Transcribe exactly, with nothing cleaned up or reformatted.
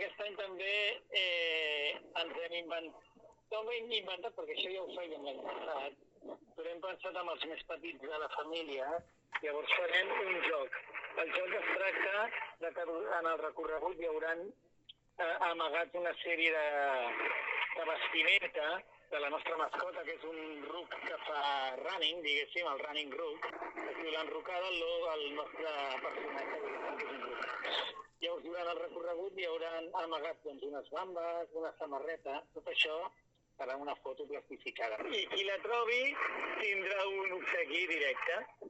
aquest any també eh, ens hem inventat, no ho hem inventat perquè això ja ho fèiem l'any passat, però hem pensat amb els més petits de la família, llavors farem un joc. El joc es tracta de que en el recorregut hi haurà eh, amagats una sèrie de, de vestimenta de la nostra mascota, que és un ruc que fa running, diguéssim, el running ruc. Es diu l'enrocada, el, el nostre personatge, diguéssim, que és un ruc. Llavors, durant el recorregut hi haurà amagat doncs, unes bambes, una samarreta, tot això serà una foto plastificada. I qui la trobi tindrà un obsequi directe.